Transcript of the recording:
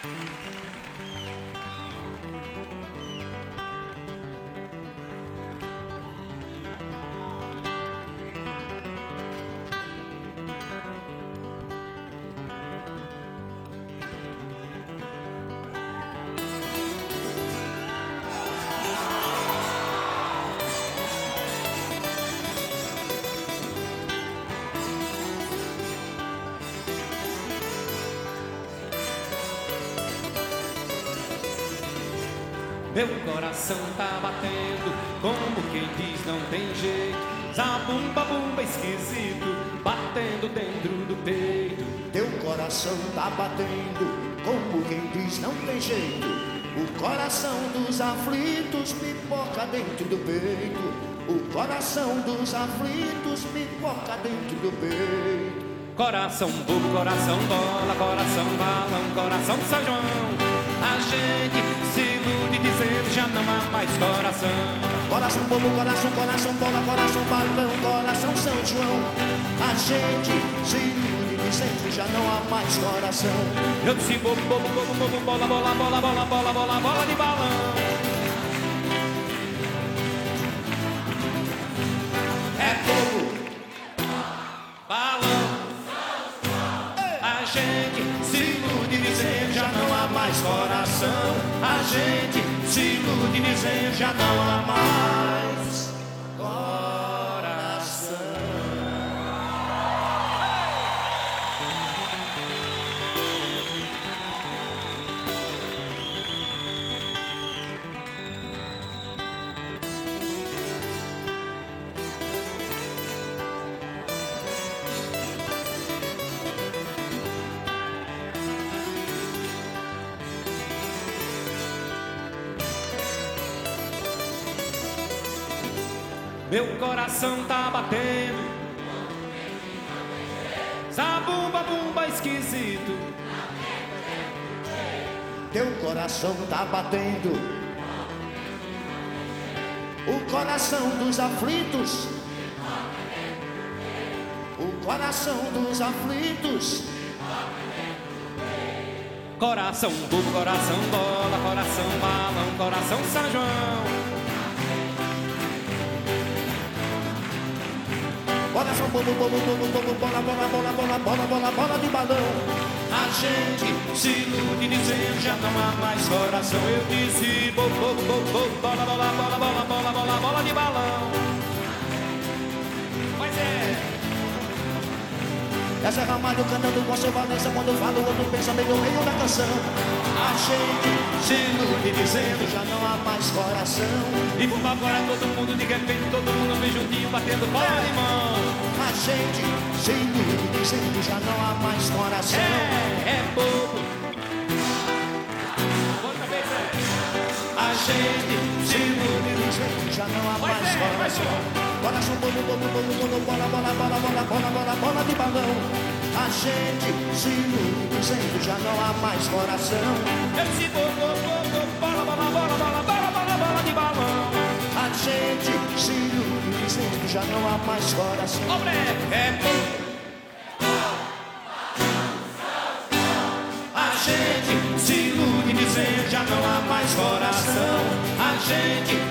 Meu coração tá batendo, como quem diz não tem jeito. Zabumba, bumba esquisito, batendo dentro do peito. Teu coração tá batendo, como quem diz não tem jeito. O coração dos aflitos pipoca dentro do peito. O coração dos aflitos pipoca dentro do peito. Coração bobo, coração bola, coração balão, coração São João. A gente se ilude dizendo já não há mais coração. Coração bobo, coração, coração bola, coração balão, coração São João. A gente se ilude dizendo já não há mais coração. Eu disse bobo, bobo, bobo, bobo, bola, bola, bola, bola, bola, bola, bola de balão. É bobo, balão. A gente se ilude dizendo já não há mais coração. A gente se ilude dizendo já não há mais coração. Meu coração tá batendo, zabumba, bumba esquisito. teu coração tá batendo. O coração dos aflitos. O coração dos aflitos. Coração bobo, coração bola, coração balão, coração São João. Coração bobo, bobo, bobo, bobo, bola, bola, bola, bola, bola, bola, bola de balão. A gente se ilude dizendo já não há mais coração. Eu disse bobo, bobo, bobo, bobo, bola, bola, bola, bola, bola, bola, bola de balão. Mas Essa é Ramalho cantando com seu Valença. Quando fala o outro pensa meio no meio da canção. A gente se ilude dizendo já não há mais coração. E por agora todo mundo de repente, todo mundo vem juntinho batendo bola de mão. A gente se ilude dizendo já não há mais coração. É bobo. A gente se ilude dizendo já não há mais coração. Coração bobo, bobo, bobo, bobo, bola, bola, bola, bola, bola, bola, bola de balão. A gente se ilude dizendo já não há mais coração. Esse bobo, bobo, bola, bola, bola, bola, bola, bola, bola de balão. A gente se ilude dizendo já não há mais coração. É bobo. A gente se ilude dizendo já não há mais coração. A gente